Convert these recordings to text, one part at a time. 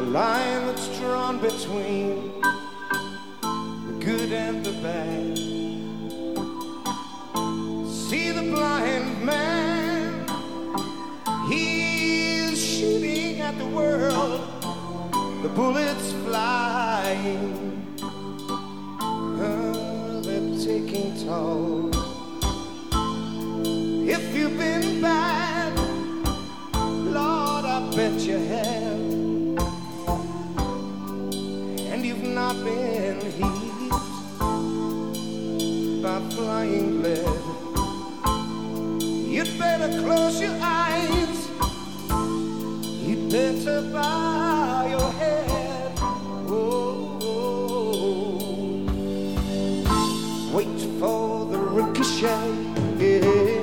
a line that's drawn between the good and the bad. See the blind man, he's shooting at the world, the bullets flying, they're taking toll. If you've been bad, Lord, I bet you have, and you've not been healed by flying lead. You'd better close your eyes, you'd better bow your head. Oh, wait for the ricochet. Yeah.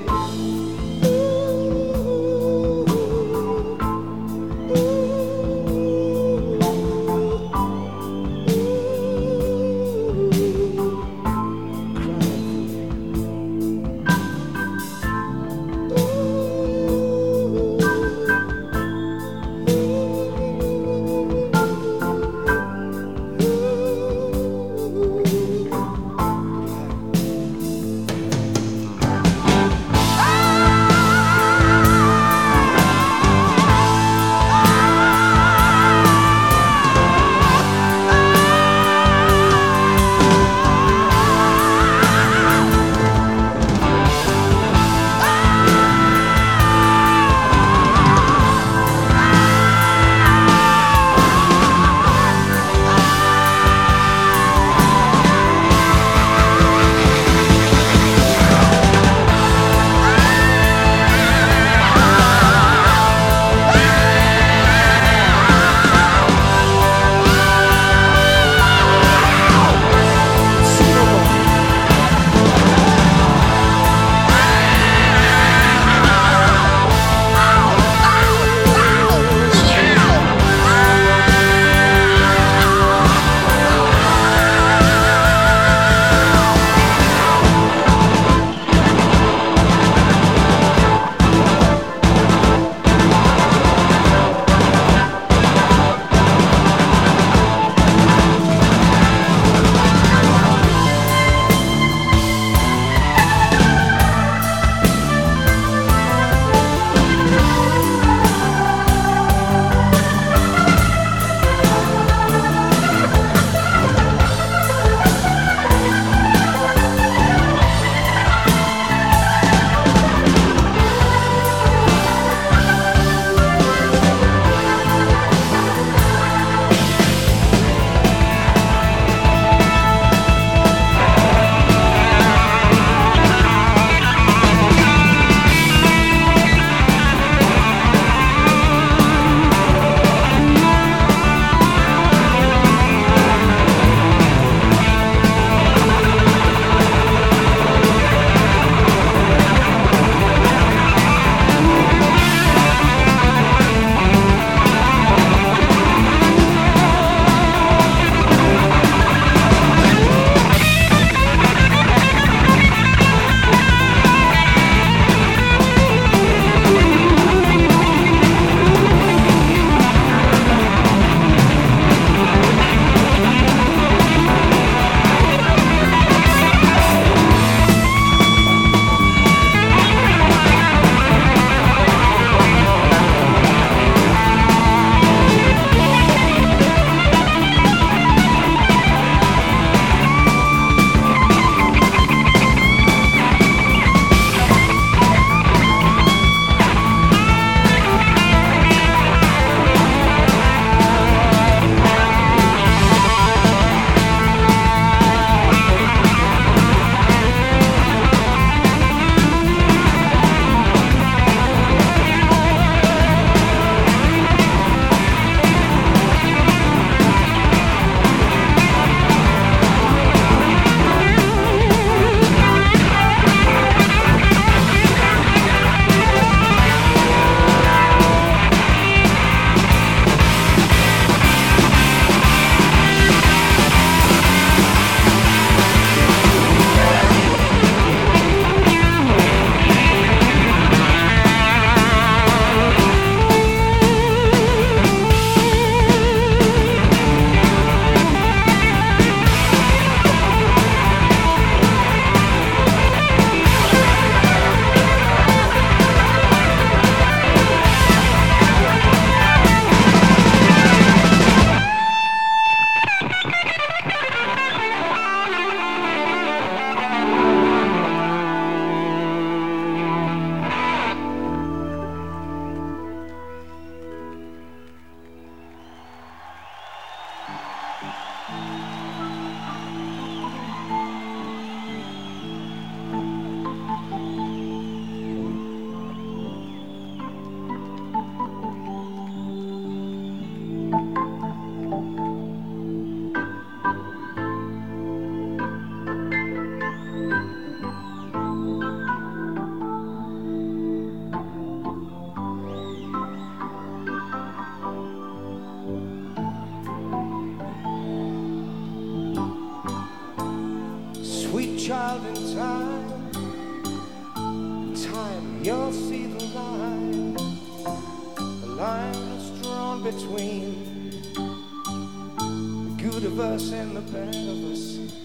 child in time. In time, you'll see the line that's drawn between the good of us and the bad of us.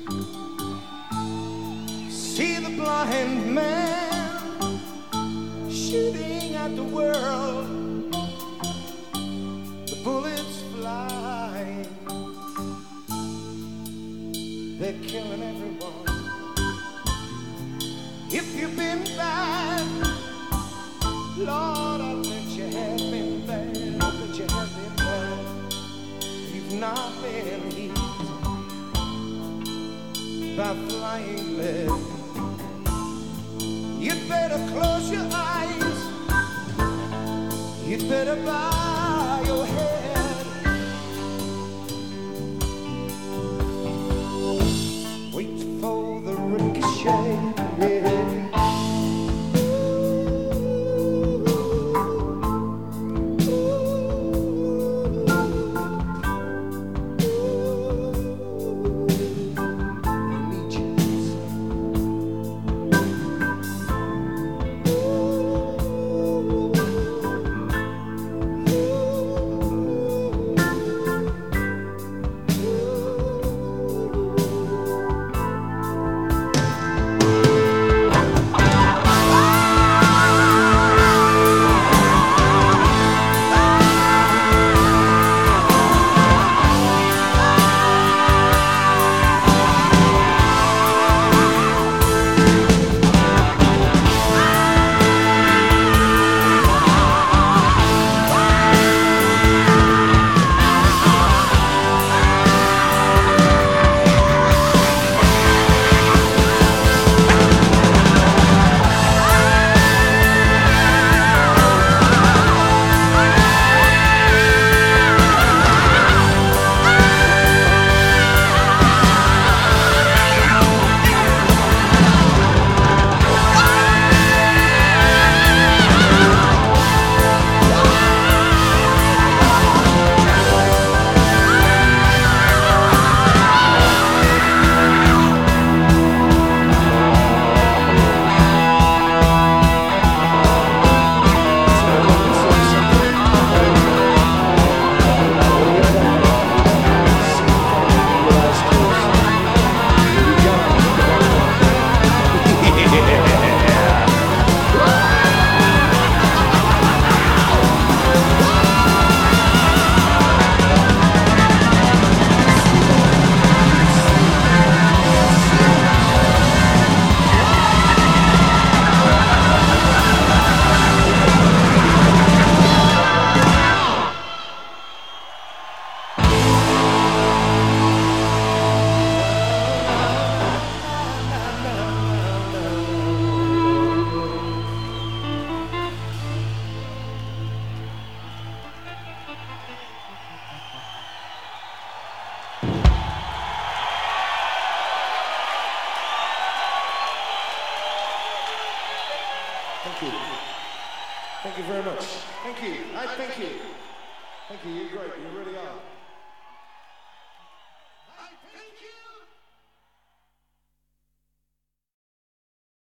See the blind man shooting at the world, the bullets fly, they're killing everyone. If you've been bad, Lord, I bet you have been bad. I bet you have been bad. You've not been hit by flying lead. You'd better close your eyes. You'd better bow your head. Wait for the ricochet. Thank you. Thank you very much. Thank you. Thank you. Thank you. You're great. You really are.